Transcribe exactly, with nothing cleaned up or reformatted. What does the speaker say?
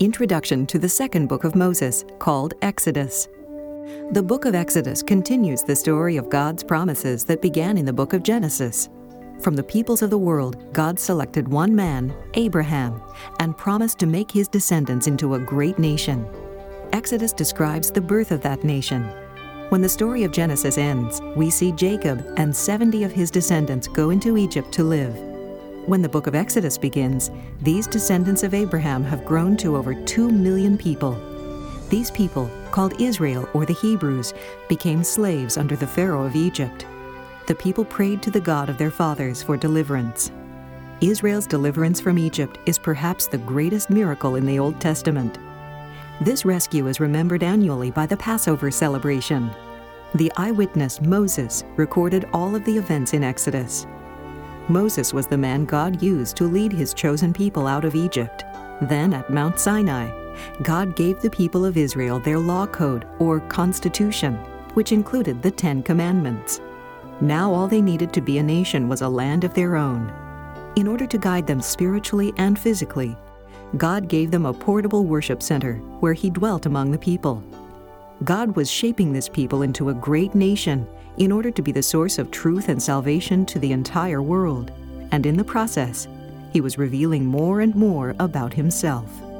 Introduction to the second book of Moses, called Exodus. The book of Exodus continues the story of God's promises that began in the book of Genesis. From the peoples of the world, God selected one man, Abraham, and promised to make his descendants into a great nation. Exodus describes the birth of that nation. When the story of Genesis ends, we see Jacob and seventy of his descendants go into Egypt to live. When the book of Exodus begins, these descendants of Abraham have grown to over two million people. These people, called Israel or the Hebrews, became slaves under the Pharaoh of Egypt. The people prayed to the God of their fathers for deliverance. Israel's deliverance from Egypt is perhaps the greatest miracle in the Old Testament. This rescue is remembered annually by the Passover celebration. The eyewitness Moses recorded all of the events in Exodus. Moses was the man God used to lead his chosen people out of Egypt. Then at Mount Sinai, God gave the people of Israel their law code, or constitution, which included the Ten Commandments. Now all they needed to be a nation was a land of their own. In order to guide them spiritually and physically, God gave them a portable worship center where He dwelt among the people. God was shaping this people into a great nation in order to be the source of truth and salvation to the entire world. And in the process, He was revealing more and more about Himself.